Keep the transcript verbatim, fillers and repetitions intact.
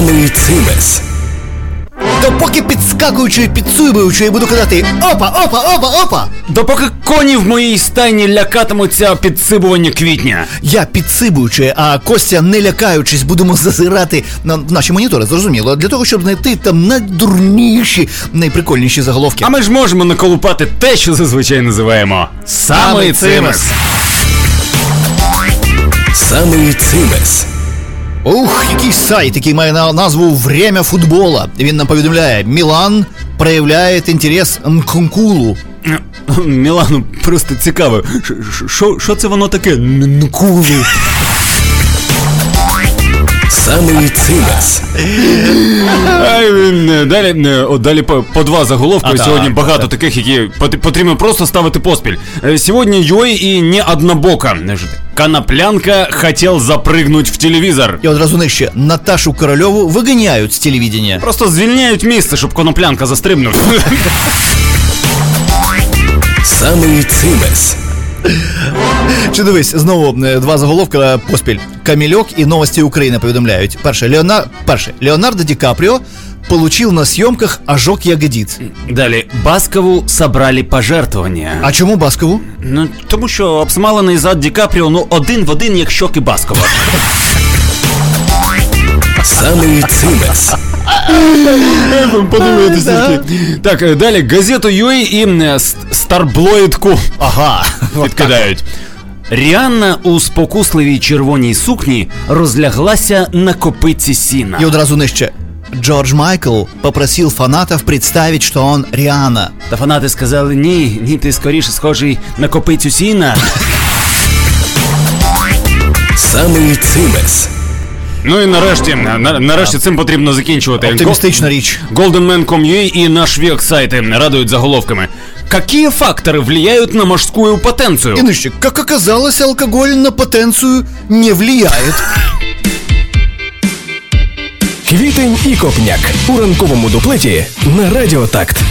Самий цимес. Допоки підскакуючи і підсуйбуючи, я буду казати опа, опа, опа, опа. Допоки коні в моїй стайні лякатимуться підсибування квітня. Я підсибуючи, а Костя, не лякаючись, будемо зазирати на наші монітори, зрозуміло, для того, щоб знайти там найдурніші, найприкольніші заголовки. А ми ж можемо наколупати те, що зазвичай називаємо Самий цимес. Самий цимес. Ух, який сайт, який має назву «Время футбола». Він нам повідомляє: Мілан проявляє інтерес Нкункулу. Мілану просто цікаво, що це воно таке? Нкулу. Самий цимес. Далі, от далі по, по два заголовки. А сьогодні так, багато так. таких, які потрібно просто ставити поспіль. Сьогодні Йой і не однобока. Коноплянка хотел запрыгнуть в телевізор. І одразу нижче: Наташу Корольову виганяють з телевідення. Просто звільняють місце, щоб коноплянка застрибнув. Самий цимес. Чи дивись, знову два заголовки поспіль. Камільок і Новості України повідомляють. Перше, Леонар... Перше. Леонардо Ді Капріо получил на съемках ожог ягодиц. Далі. Баскову собрали пожертвування. А чому Баскову? Ну, тому що обсмалений зад Ді Капріо, ну, один в один, як щоки Баскова. Самий цимес. Подивитися. Так, далі. Газету Ю ей і Старблоїдку. Ага. Підкидають. Ріанна у спокусливій червоній сукні розляглася на копиці сіна. І одразу нижче. Джордж Майкл попросил фанатов представить, что он Риhanna. Та фанати сказали: ні, ні, ти скоріше схожий на копицю сіна. Самий цимес. Ну і нарешті, на, нарешті цим потрібно закінчувати. Оптимістична річ. голден мен точка ком точка ю а і наш век сайти радують заголовками. Какие факторы влияют на мужскую потенцию? И нижче. Как оказалось, алкоголь на потенцию не влияет. Квітень і Копняк у ранковому дуплеті на Радіо Такт.